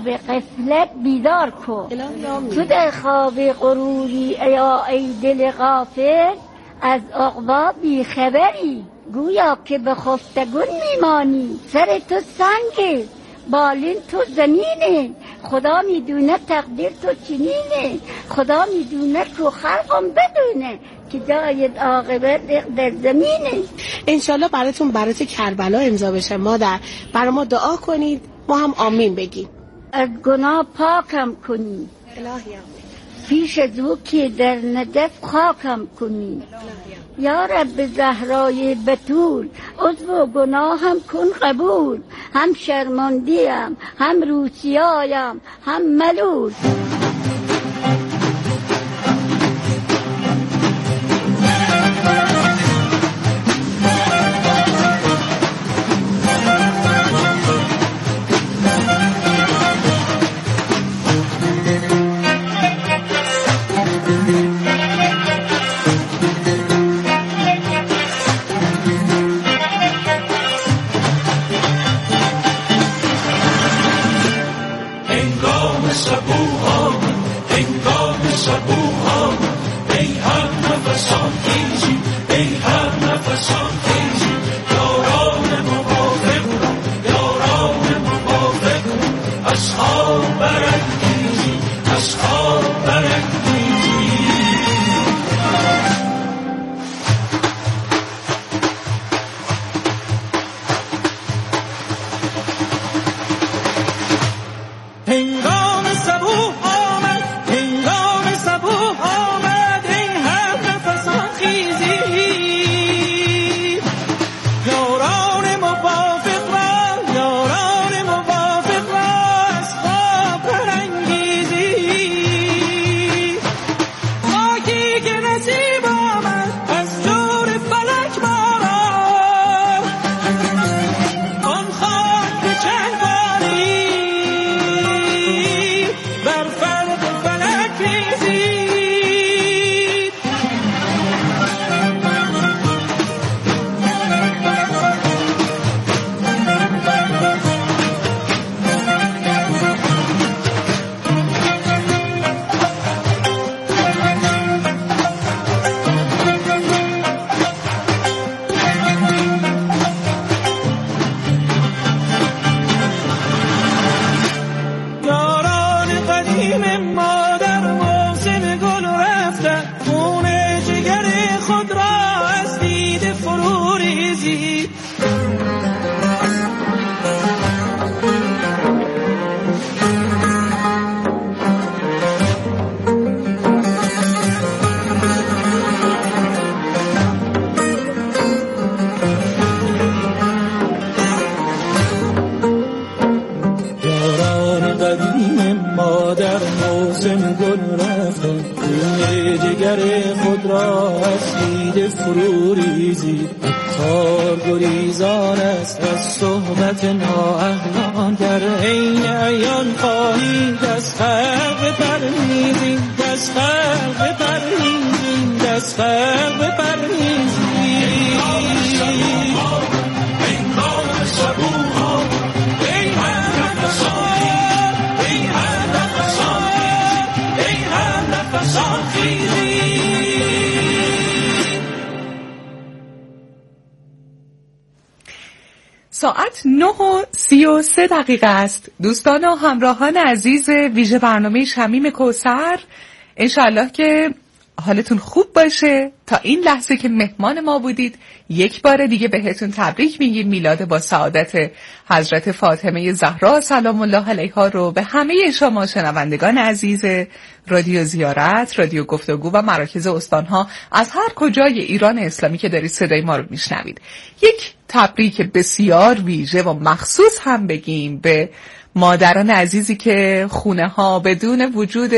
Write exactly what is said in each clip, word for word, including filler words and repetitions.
به غفلت بیدار کن، تو در خواب غروری یا ای دل غافل، از عقبا بیخبری، گویا که به خفتگون میمانی. سر تو سنگه، بالین تو زمینه، خدا میدونه تقدیر تو چنینه، خدا میدونه تو خلقم بدونه که جای عاقبت در زمینه. انشالله براتون برات کربلا امضا بشه. مادر برای ما دعا کنید، ما هم آمین بگیم. از گناه پاکم کنی الهی، پیش از او که در نجف خاکم کنی. یا رب زهرای بتول، عضو گناهم کن قبول، هم شرمندیم هم روسیایم هم ملول. ساعت نه و سی و سه دقیقه است. دوستان و همراهان عزیز ویژه برنامه شمیم کوثر، انشاءالله که حالتون خوب باشه. تا این لحظه که مهمان ما بودید یک بار دیگه بهتون تبریک میگیم. میلاد با سعادت حضرت فاطمه زهرا سلام الله علیها رو به همه شما شنوندگان عزیز رادیو زیارت، رادیو گفتگو و مراکز استانها از هر کجای ایران اسلامی که دارید صدای ما رو میشنوید، یک تبریک بسیار ویژه و مخصوص هم بگیم به مادران عزیزی که خونه ها بدون وجود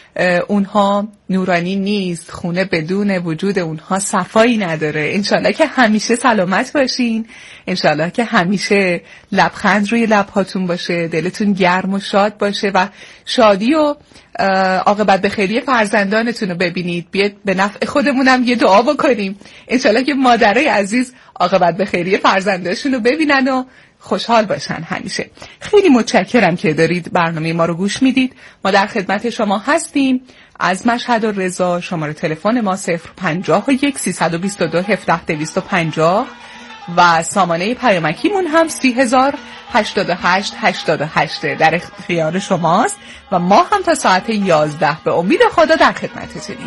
اونها نورانی نیست، خونه بدون وجود اونها صفایی نداره. انشالله که همیشه سلامت باشین، انشالله که همیشه لبخند روی لبهاتون باشه، دلتون گرم و شاد باشه و شادی و عاقبت به خیری فرزندانتون رو ببینید. بیاد به نفع خودمونم یه دعا بکنیم، انشالله که مادرای عزیز عاقبت به خیری فرزندانشون رو ببینن و خوشحال باشن همیشه. خیلی متشکرم که دارید برنامه ما رو گوش میدید. ما در خدمت شما هستیم. از مشهد و رضا شماره تلفن ما صفر پنجاه و یک سیصد و بیست و دو هفده دویست و پنجاه و سامانه پیامکیمون هم سی هزار هشتاد و هشت هشتاد و هشت در اختیار شماست و ما هم تا ساعت یازده به امید خدا در خدمتتونیم.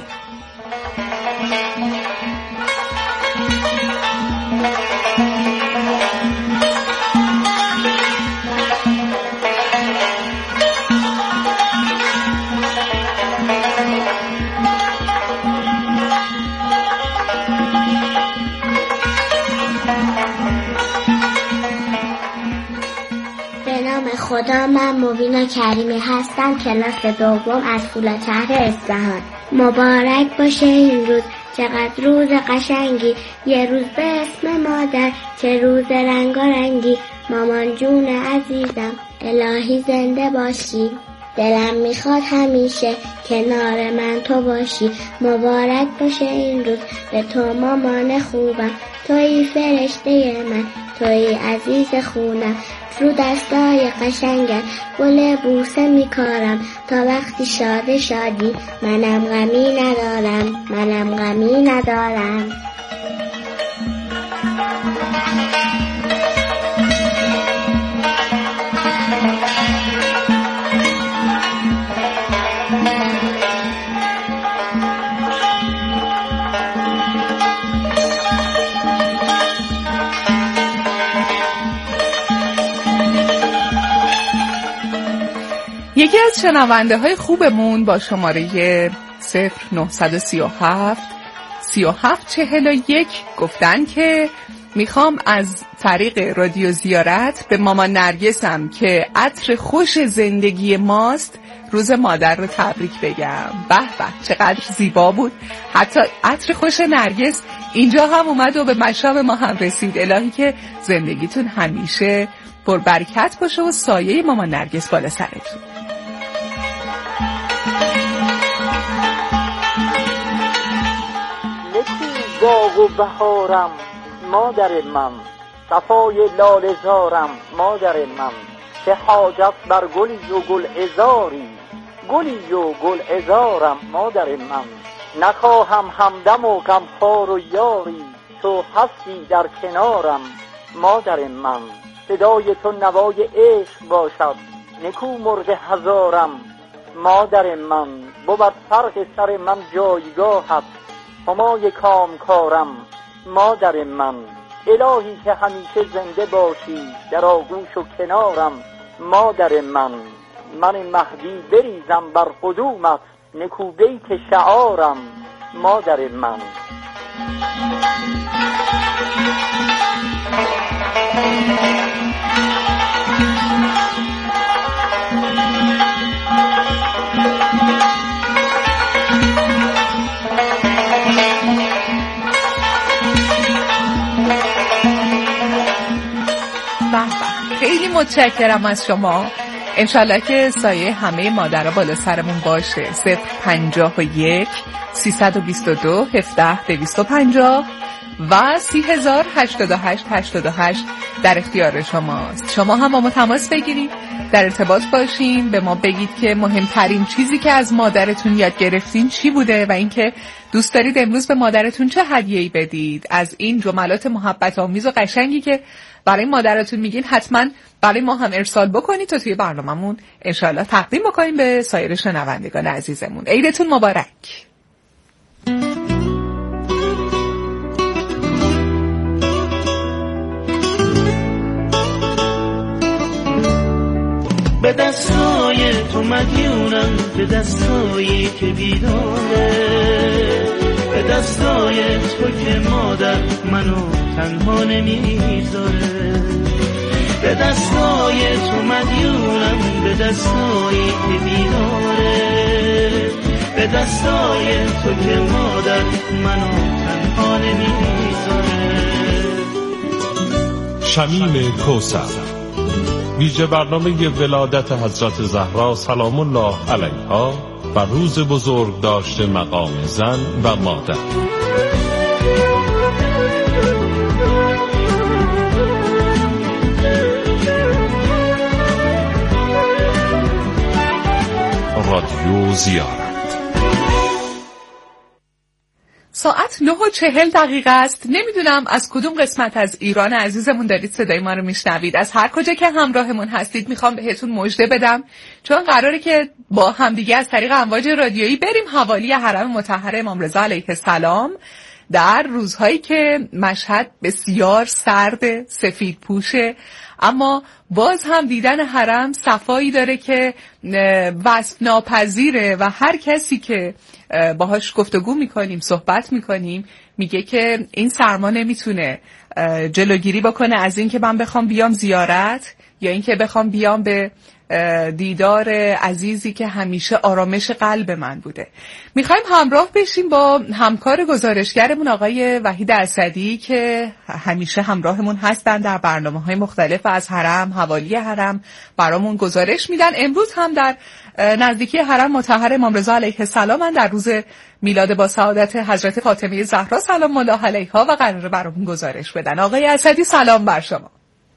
خدا، من مبینا کریمی هستم، کلاس دوم از فولادشهر اصفهان. مبارک باشه این روز، چقدر روز قشنگی، یه روز به اسم مادر، چه روز رنگارنگی. مامان جون عزیزم الهی زنده باشی، دلم میخواد همیشه کنار من تو باشی. مبارک باشه این روز به تو مامان خوبم، توی فرشته من، توی عزیز خونم. رو دستای قشنگت گل بوسه میکارم، تا وقتی شاد شادی منم غمی ندارم، منم غمی ندارم. یکی از شنونده های خوبمون با شماره صفر نهصد و سی و هفت سی و هفت چهل و یک گفتن که میخوام از طریق رادیو زیارت به مامان نرگسم که عطر خوش زندگی ماست روز مادر رو تبریک بگم. به به چقدر زیبا بود. حتی عطر خوش نرگس اینجا هم اومد و به مشام ما هم رسید. الهی که زندگیتون همیشه پر برکت باشه و سایه مامان نرگس بالا سرتون. باغ و بهارم مادر من، صفای لاله زارم مادر من. چه حاجت بر گلی و گل عذاری، گلی و گل عذارم مادر من. نخواهم همدم و غمخوار و یاری، تو هستی در کنارم مادر من. صدای تو نوای عشق باشد، نکو مرغ هزارم مادر من. بود فرق سر من جایگاهت، همای کامکارم مادر من. الهی که همیشه زنده باشی در آغوش و کنارم مادر من. من مهدی بریزم بر قدومت، نکو بیت شعارم مادر من. خیلی متشکرم از شما. انشالله که سایه همه مادرها بالا سرمون باشه. صفر پنجاه و یک سیصد و بیست و دو هفده دویست و پنجاه و سی هزار هشتاد و هشت هشتاد و هشت در اختیار شماست. شما هم با ما تماس بگیرید، در ارتباط باشین، به ما بگید که مهمترین چیزی که از مادرتون یاد گرفتین چی بوده و اینکه دوست دارید امروز به مادرتون چه هدیه‌ای بدید. از این جملات محبت آمیز و قشنگی که برای مادرتون میگین حتما برای ما هم ارسال بکنید تا توی برنامه‌مون انشالله تقدیم بکنیم به سایر شنوندگان عزیزمون. عیدتون مبارک. به دستای تو مدیونم، به دستایی که بیداره، به دستای تو که مادر منو تنها نمیذاره. به دستای تو مدیونم، به دستایی که بیداره، به دستای تو که مادر منو تنها نمیذاره. شمیم کوثر، ویژه برنامه ولادت حضرت زهرا سلام الله علیها و روز بزرگ داشته مقام زن و مادر. رادیو زیارت. ساعت نه و چهل دقیقه است. نمیدونم از کدوم قسمت از ایران عزیزمون دارید صدای ما رو میشنوید. از هر کجا که همراهمون هستید میخوام بهتون مژده بدم، چون قراره که با همدیگه از طریق امواج رادیویی بریم حوالی حرم مطهر امام رضا علیه السلام در روزهایی که مشهد بسیار سرد، سفید پوشه، اما باز هم دیدن حرم صفایی داره که وصف ناپذیره و هر کسی که باهاش گفتگو میکنیم، صحبت میکنیم، میگه که این سرما نمیتونه جلوگیری بکنه از این که من بخوام بیام زیارت یا این که بخوام بیام به دیدار عزیزی که همیشه آرامش قلب من بوده. میخوایم همراه بشیم با همکار گزارشگرمون آقای وحید اسدی که همیشه همراهمون هستن در برنامه‌های مختلف از حرم، حوالی حرم برامون گزارش میدن. امروز هم در نزدیکی حرم مطهر امام رضا علیه السلام در روز میلاد با سعادت حضرت فاطمه زهرا سلام الله علیها و قراره برامون گزارش بدن. آقای اسدی سلام بر شما.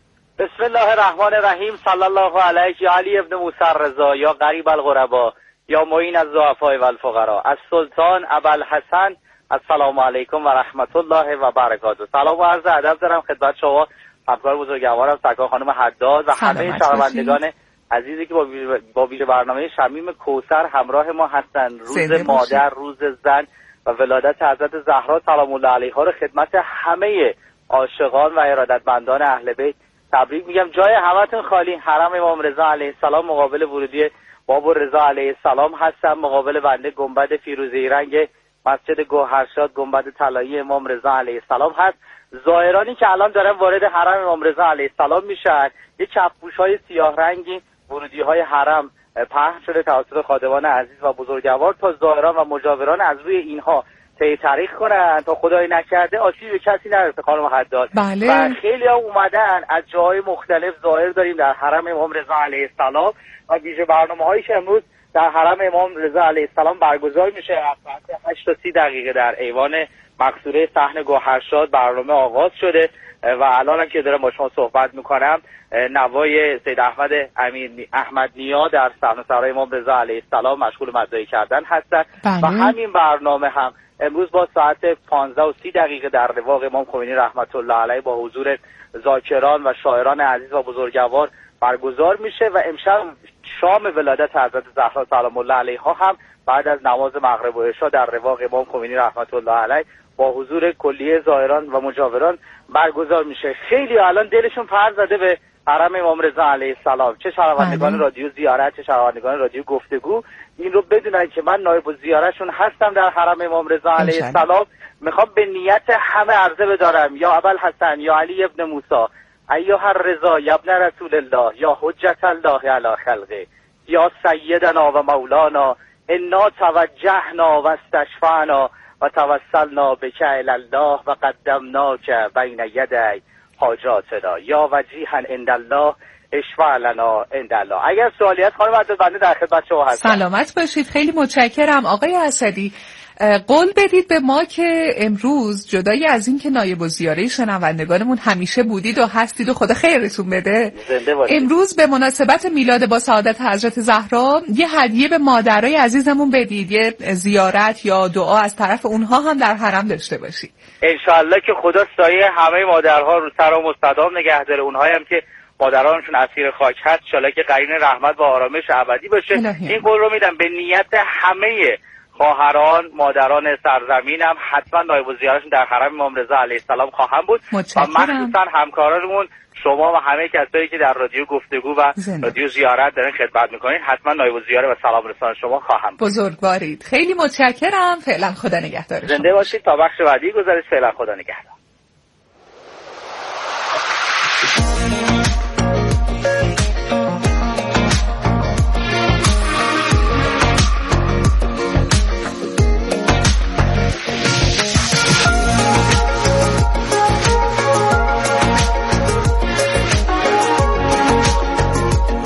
بسم الله الرحمن الرحیم. صلی الله علیک یا علی ابن موسی الرضا یا غریب الغربا یا معین الضعفاء و الفقراء از سلطان ابوالحسن. السلام علیکم و رحمت الله و برکاته. سلام و عرض ادب دارم خدمت شما همکار بزرگوارم سرکار خانم حداد و همه شنوندگان عزیزی که با ویژه برنامه شمیم کوثر همراه ما هستند. روز مادر، روز زن و ولادت حضرت زهرا سلام الله علیها رو خدمت همه عاشقان و ارادتمندان اهل بیت تبریک میگم. جای همتون خالی. حرم امام رضا علیه السلام مقابل ورودی باب رضا علیه السلام هستم، مقابل بنده گنبد فیروزه‌ای رنگ مسجد گوهرشاد، گنبد طلایی امام رضا علیه السلام هست. زائرانی که الان دارن وارد حرم امام رضا علیه السلام میشن، یه کفپوش‌های سیاه رنگی ورودی‌های حرم پهن شده توسط خادمان عزیز و بزرگوار تا زائران و مجاوران از روی اینها طی تاریخ کنن تا خدای نکرده آسیب به کسی نرسه. خانم حداد بله. و خیلی ها اومدن از جاهای مختلف. زائر داریم در حرم امام رضا علیه السلام و ویژه برنامه‌هایی که امروز در حرم امام رضا علیه السلام برگزار میشه از ساعت هشت تا سی دقیقه در ایوان مقصوره صحن گوهرشاد برنامه آغاز شده و الان که دارم با شما صحبت میکنم نوای سید احمد امیر احمد نیا در صحن سرای امام رضا علیه السلام مشغول مدعی کردن هستند. و همین برنامه هم امروز با ساعت پانزده و سی دقیقه در رواق امام خمینی رحمت الله علیه با حضور ذاکران و شاعران عزیز و بزرگوار برگزار میشه و امشب شام ولادت حضرت زهرا سلام الله علیها هم بعد از نماز مغرب و عشا در رواق امام خمینی رحمت الله علیه با حضور کلیه زائران و مجاوران برگزار میشه. خیلی الان دلشون پر زده به حرم امام رضا علیه السلام، چه شنوندگان رادیو زیارت چه شنوندگان رادیو گفتگو، این رو بدونن که من نایب الزیارتشون هستم در حرم امام رضا علیه السلام. میخوام به نیت همه عرضه بدارم یا ابوالحسن یا علی ابن موسی ایها الرضا یا ابن رسول الله یا حجت الله علی خلقه یا سیدنا و مولانا انا توجهنا و استشفعنا و توسلنا بک الی الله و قدمناک بین یدی حاجاتنا یا وجیها عند الله اشفع لنا عند الله. اگر سوالی هست خانم عزیز بنده در خدمت شما هستم. سلامت باشید. خیلی متشکرم آقای اسدی. قول بدید به ما که امروز جدای از این که نایب الزیاره شنوندگانمون همیشه بودید و هستید و خدا خیرتون بده، زنده باشید، امروز به مناسبت میلاد با سعادت حضرت زهرا یه هدیه به مادرای عزیزمون بدید، یه زیارت یا دعا از طرف اونها هم در حرم داشته باشید. انشالله که خدا سایه همه مادرها رو سر و مستدام نگه داره. اونهایی هم که مادرانشون اسیر خاک هست انشالله که قرین رحمت و آرامش ابدی باشه. این قول رو میدم به نیت همه خواهران مادران سرزمینم حتما نایب الزیارتشون در حرم امام رضا علیه السلام خواهم بود و مخصوصا همکارانمون شما و همه کسایی که در رادیو گفتگو و زنده. رادیو زیارت دارن خدمت میکنین حتما نایب الزیاره و سلام رسان شما خواهم بود. بزرگوارید. خیلی متشکرم. فعلا خدا نگهدار. زنده باشید تا بخش بعدی گزارش. فعلا خدا نگهدار.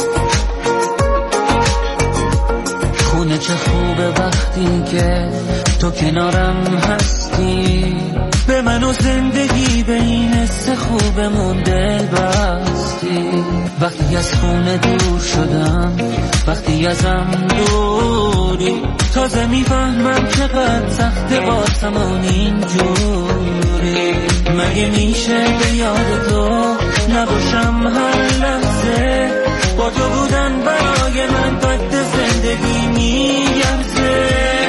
چه خوبه وقتی که تو کنارم هستی، به من و زندگی به این حس خوبمون دل بستی. وقتی از خونه دور شدم، وقتی ازم دوری، تازه میفهمم چقدر سخته واسمون اینجوری. مگه میشه به یاد تو نباشم هر لحظه، با تو بودن برای من قد زندگی میگرزه.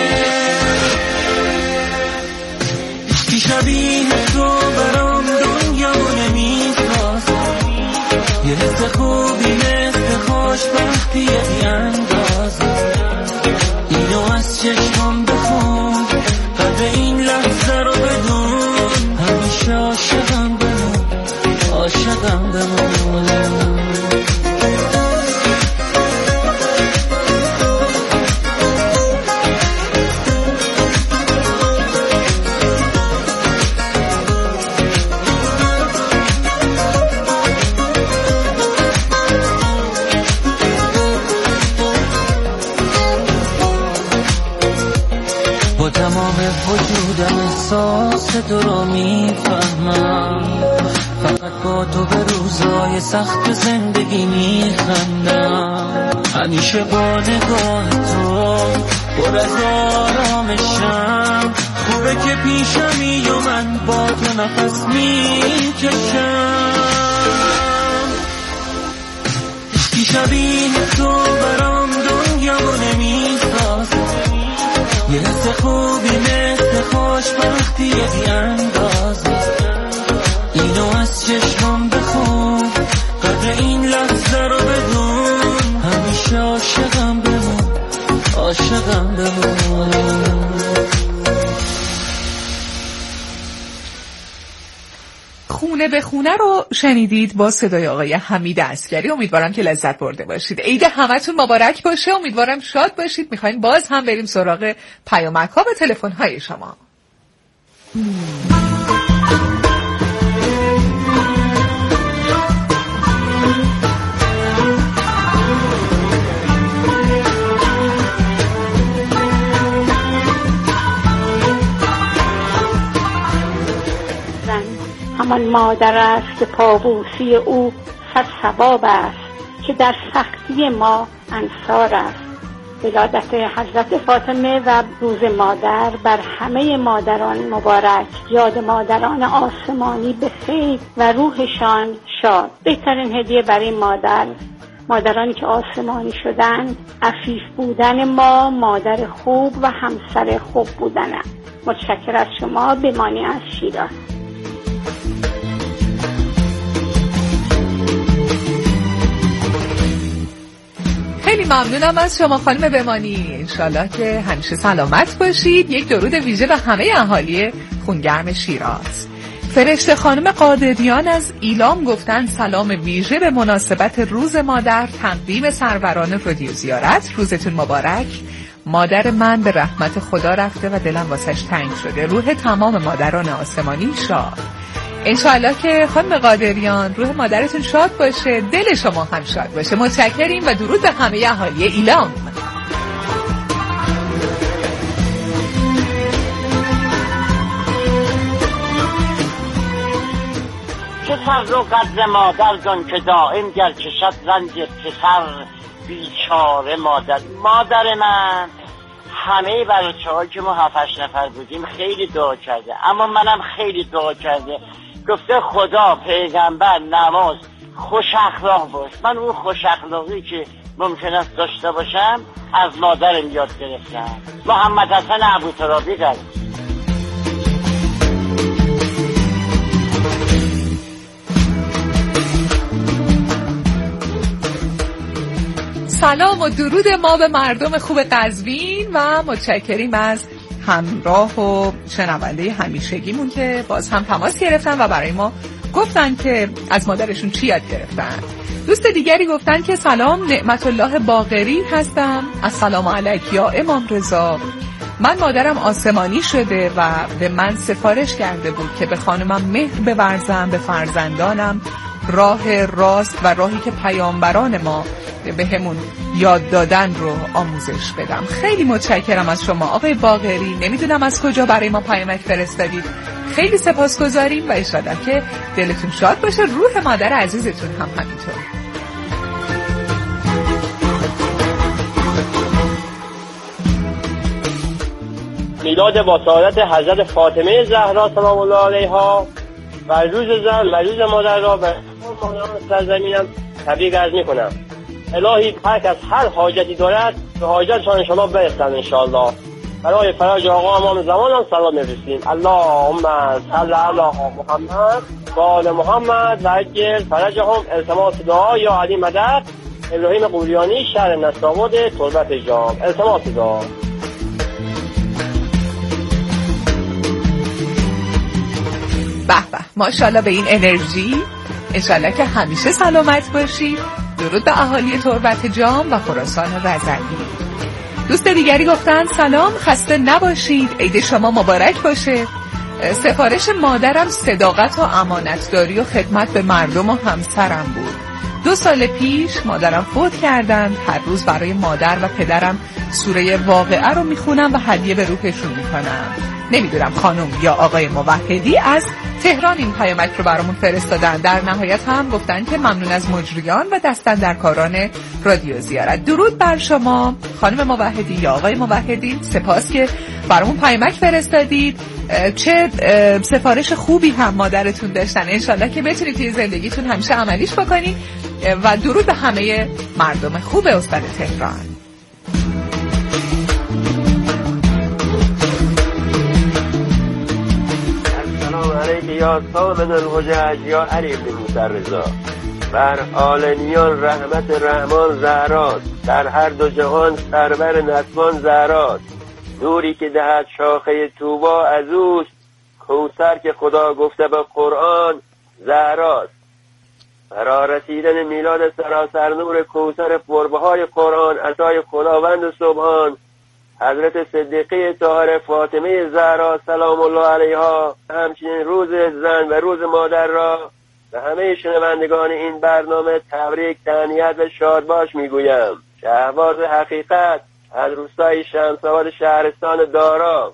عشقی شبیه تو برام دنیا نمیسازه، یه حس خوبی مثل خوشبختی بی اندازه. اینو از چشمم بخون، قدر این لحظه رو بدون، همیشه عاشقم بمون، عاشقم بمون. با تمام وجودم احساس تو رو میفهمم، فقط با تو به روزای سخت زندگی میخندم. همیشه با نگاه تو پر از آرامشم، خوبه که پیشمی و من با تو نفس میکشم. عشقی شبیه تو برام دنیا نمیسازه، یه حس خوبی مثل خوشبختی بی اندازه. اینو از چشمم بخون، قدر این لحظه رو بدون، همیشه عاشقم بمون، عاشقم بمون. خونه به خونه رو شنیدید با صدای آقای حمید عسگری. امیدوارم که لذت برده باشید. عید همتون مبارک باشه. امیدوارم شاد باشید. میخوایم باز هم بریم سراغ پیامک ها و تلفن های شما. همان مادر است که پابوسی او صد ثواب است، که در سختی ما انصار است. ولادت حضرت فاطمه و روز مادر بر همه مادران مبارک. یاد مادران آسمانی به خیر و روحشان شاد. بهترین هدیه برای مادر، مادرانی که آسمانی شدند، عفیف بودن ما، مادر خوب و همسر خوب بودن. متشکر از شما. بمانی از شیراز. خیلی ممنونم از شما خانم بمانی. انشالله که همیشه سلامت باشید. یک درود ویژه به همه اهالی خونگرم شیراز. فرشته خانم قادریان از ایلام گفتن سلام ویژه به مناسبت روز مادر، تقدیم سروران رادیو زیارت. روزتون مبارک. مادر من به رحمت خدا رفته و دلم واسش تنگ شده. روح تمام مادران آسمانی شاد. انشاءالله که خانم قادریان روح مادرتون شاد باشه، دل شما هم شاد باشه. متشکریم و درود به همه اهالی ایلام. چه سر و قدر مادر دان که دائم گر کشد رنج پسر، بیچاره مادر. مادر من همه بچه‌ها که ما هفتش نفر بودیم خیلی دعا کرده، اما منم خیلی دعا کرده، گفته خدا، پیغمبر، نماز، خوش اخلاق باش. من اون خوش اخلاقی که ممکن است داشته باشم از مادرم یاد گرفتم. محمد حسن ابوترابی قلب. سلام و درود ما به مردم خوب قزوین و متشکریم از همراه و شنونده همیشگیمون که باز هم تماس گرفتن و برای ما گفتن که از مادرشون چی یاد گرفتن. دوست دیگری گفتن که سلام، نعمت الله باقری هستم. السلام علیک یا امام رضا. من مادرم آسمانی شده و به من سفارش کرده بود که به خانمم مهر بورزم، به فرزندانم راه راست و راهی که پیامبران ما به همون یاد دادن رو آموزش بدم. خیلی متشکرم از شما آقای باقری. نمیدونم از کجا برای ما پیامک فرستادید. خیلی سپاسگزاریم و انشالله که دلتون شاد باشه، روح مادر عزیزتون هم همینطور. میلاد با سعادت حضرت فاطمه زهرا سلام الله علیها و روز زن و روز مادر را به سرزمینم تبریک عرض میکنم. الهی هر کس هر حاجتی دارد به حاجتشان انشاءالله برسند انشاءالله. برای فرج آقا امام زمان هم سلام می‌فرستیم. اللهم صل علی محمد و آل محمد و عجل فرجهم. التماس دعا یا علی مدد. ابراهیم قوریانی، شهر نستآباد، تربت جام. التماس دعا. به به، ماشاءالله به این انرژی. انشالله که همیشه سلامت باشید. درود به اهالی تربت جام و خراسان رضوی. دوست دیگری گفتن سلام، خسته نباشید، عید شما مبارک باشه. سفارش مادرم صداقت و امانتداری و خدمت به مردم و همسرم بود. دو سال پیش مادرم فوت کردند. هر روز برای مادر و پدرم سوره واقعه رو میخونم و هدیه به روحشون میکنم. نمیدونم خانم یا آقای موحدی از تهران این پیامک رو برامون فرستادن. در نهایت هم گفتن که ممنون از مجریان و دستاندرکاران رادیو زیارت. درود بر شما خانم موحدی یا آقای موحدی، سپاس که برامون پیامک فرستادید. چه سفارش خوبی هم مادرتون داشتن. انشالله که بتونید توی زندگیتون همیشه عملیش بکنید و درود به همه مردم خوب استان تهران. یا سامن الحجج یا علی بن موسی رضا، بر آلنیان رحمت رحمان زهراست، در هر دو جهان سرور نتوان زهراست. نوری که دهد شاخه طوبا از اوست، کوثر که خدا گفته به قرآن زهراست. برا رسیدن میلاد سراسر نور کوثر پربهای قرآن عطای خداوند سبحان، حضرت صدیقه طاهره فاطمه زهرا سلام الله علیها، همچنین روز زن و روز مادر را به همه شنوندگان این برنامه تبریک، تهنیت و شادباش میگویم. شهباز حقیقت از روستای شمس‌آباد شهرستان دارا.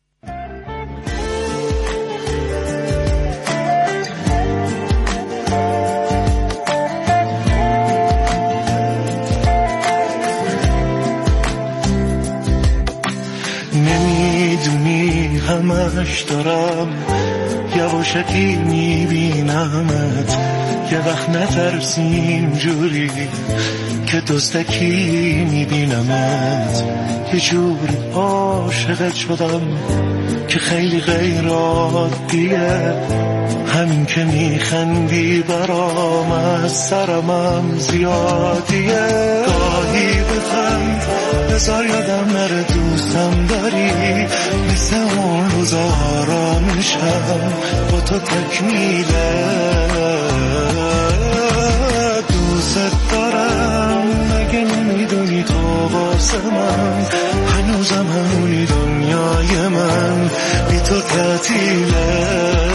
نمیدونی همش دارم یواشکی میبینمت، یه وقت نترسیم جوری که دزدکی میبینمت. یه جوری عاشقت شدم که خیلی غیر عادیه، همین که میخندی برام از سرمم زیادیه. گاهی بخند بذار یادم نره دوستم داری، مثل اون روزا آرامشم با تو تکمیله. دوست دارم مگه نمیدونی تو واسه من هنوزم همونی دنیای من بی تو تعطیله.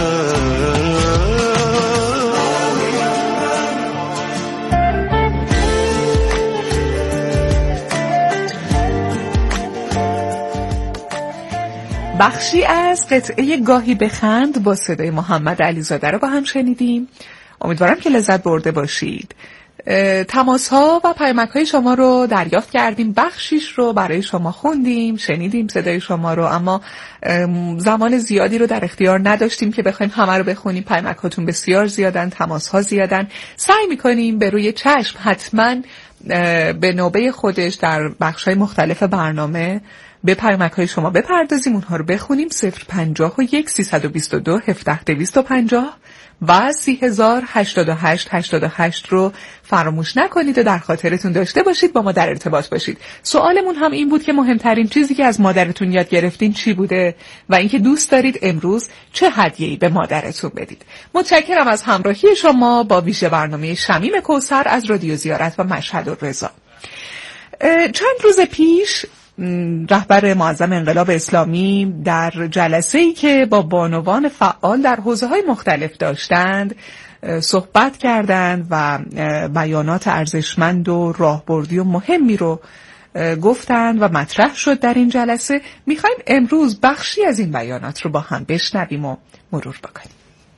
بخشی از قطعه گاهی بخند با صدای محمد علیزاده رو با هم شنیدیم. امیدوارم که لذت برده باشید. تماس ها و پیامک های شما رو دریافت کردیم، بخشیش رو برای شما خوندیم، شنیدیم صدای شما رو، اما زمان زیادی رو در اختیار نداشتیم که بخوایم همه رو بخونیم. پیامک هاتون بسیار زیادن، تماس ها زیادن. سعی میکنیم به روی چشم حتما به نوبه خودش در بخش های مختلف برنامه به پیامک های شما بپردازیم، اونها رو بخونیم. صفر پنجاه و یک سیصد و بیست و دو هفده دویست و پنجاه و سی هزار هشتاد و هشت هشتاد و هشت رو فراموش نکنید و در خاطرتون داشته باشید، با ما در ارتباط باشید. سوالمون هم این بود که مهمترین چیزی که از مادرتون یاد گرفتین چی بوده و اینکه دوست دارید امروز چه هدیه‌ای به مادرتون بدید. متشکرم از همراهی شما با ویژه برنامه شمیم کوثر از رادیو زیارت و مشهد الرضا. چند روز پیش رهبر معظم انقلاب اسلامی در جلسه‌ای که با بانوان فعال در حوزه‌های مختلف داشتند صحبت کردند و بیانات ارزشمند و راهبردی و مهمی رو گفتند و مطرح شد در این جلسه. میخوایم امروز بخشی از این بیانات رو با هم بشنویم و مرور بکنیم.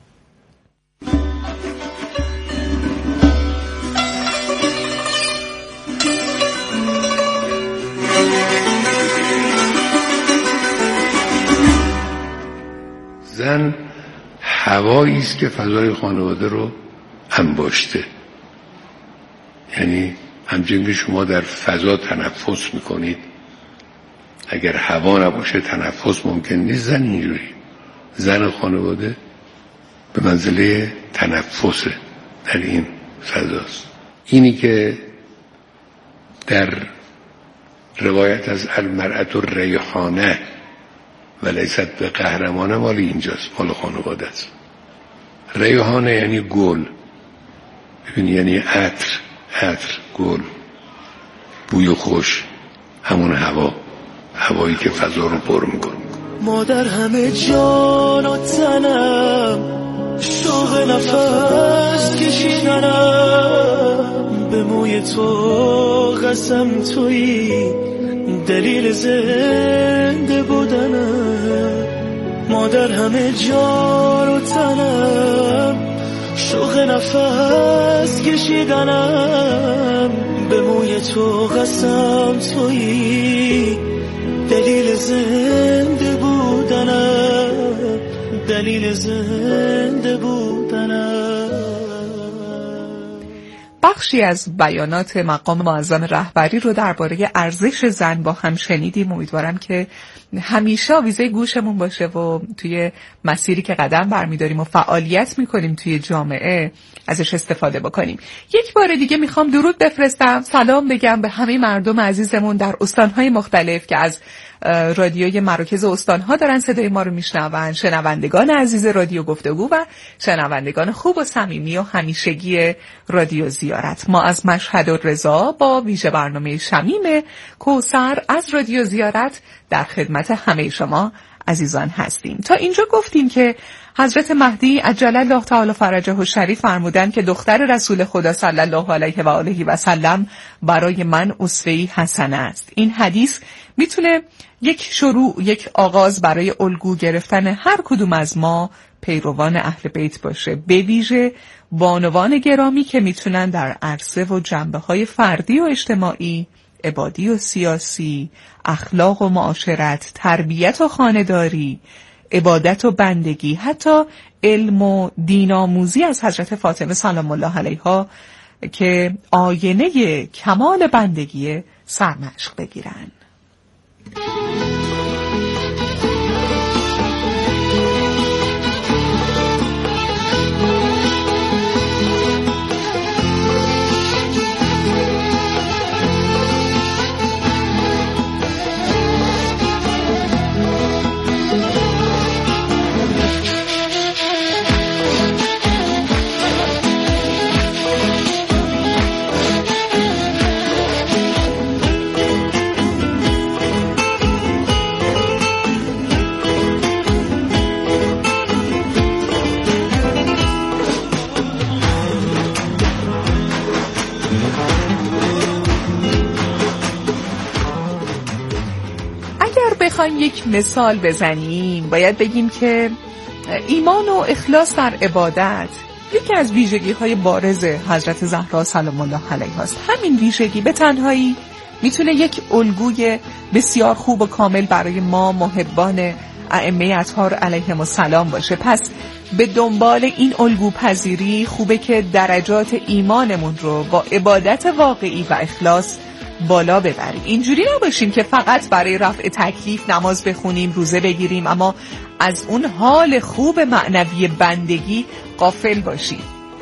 زن هوایی است که فضای خانواده رو انباشته، یعنی همچنین که شما در فضا تنفس میکنید، اگر هوا نباشه تنفس ممکن نیست. زن اینجوری، زن خانواده به منزله تنفسه در این فضاست. اینی که در روایت از المرأة الریحانه و لیست به قهرمانه مال اینجاست، مال خانواده است. ریحانه یعنی گل، ببین یعنی عطر، عطر، گل، بوی خوش، همون هوا، هوایی که فضا رو پر میکنه. مادر همه جان و تنم، شوق نفس کشیدنم، به موی تو قسم تویی، دلیل زنده بودنم. مادر همه جان و تنم، شوق نفس کشیدنم، به موی تو قسم تویی، دلیل زنده بودنم، دلیل زنده بودنم. بخشی از بیانات مقام معظم رهبری رو درباره ارزش زن با هم شنیدیم. امیدوارم که همیشه آویزه گوشمون باشه و توی مسیری که قدم برمیداریم و فعالیت میکنیم توی جامعه ازش استفاده بکنیم. یک بار دیگه میخوام درود بفرستم، سلام بگم به همه مردم عزیزمون در استانهای مختلف که از رادیوی مراکز استانها دارن صدای ما رو میشنون، شنوندگان عزیز رادیو گفتگو و شنوندگان خوب و صمیمی و همیشگی رادیو زیارت. ما از مشهد الرضا با ویژه برنامه شمیم کوثر از رادیو زیارت در خدمت همه شما عزیزان هستیم. تا اینجا گفتیم که حضرت مهدی عجل الله تعالی فرجه الشریف فرمودند که دختر رسول خدا صلی الله علیه و آله و سلم برای من اسوه‌ای حسنه است. این حدیث میتونه یک شروع، یک آغاز برای الگو گرفتن هر کدوم از ما پیروان اهل بیت باشه، به ویژه بانوان گرامی که میتونن در عرصه و جنبه‌های فردی و اجتماعی، عبادی و سیاسی، اخلاق و معاشرت، تربیت و خانه‌داری، عبادت و بندگی، حتی علم و دین‌آموزی از حضرت فاطمه سلام الله علیها که آینه کمال بندگی سرمشق بگیرن. بخوایم یک مثال بزنیم باید بگیم که ایمان و اخلاص در عبادت یکی از ویژگی‌های بارز حضرت زهرا سلام الله علیها است. همین ویژگی به تنهایی میتونه یک الگوی بسیار خوب و کامل برای ما محبان ائمه اطهار علیهم السلام باشه. پس به دنبال این الگو پذیری خوبه که درجات ایمانمون رو با عبادت واقعی و اخلاص بالا ببریم. اینجوری نباشیم که فقط برای رفع تکلیف نماز بخونیم، روزه بگیریم، اما از اون حال خوب معنوی بندگی غافل باشیم.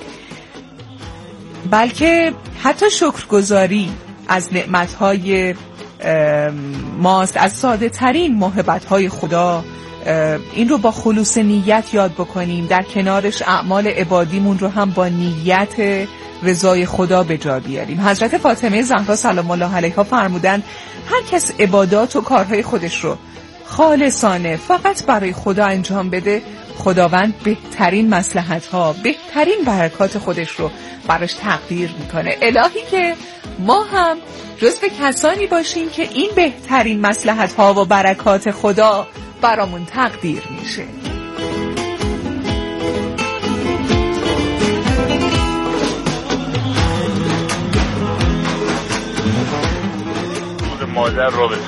بلکه حتی شکرگزاری از نعمتهای ماست، از ساده ترین موهبت‌های خدا، این رو با خلوص نیت یاد بکنیم. در کنارش اعمال عبادیمون رو هم با نیت رضای خدا به جا بیاریم. حضرت فاطمه زهرا سلام الله علیها فرمودند هر کس عبادات و کارهای خودش رو خالصانه فقط برای خدا انجام بده، خداوند بهترین مصلحت‌ها، بهترین برکات خودش رو براش تقدیر میکنه. الهی که ما هم جزو کسانی باشیم که این بهترین مصلحت‌ها و برکات خدا برامون تقدیر میشه. مادر را به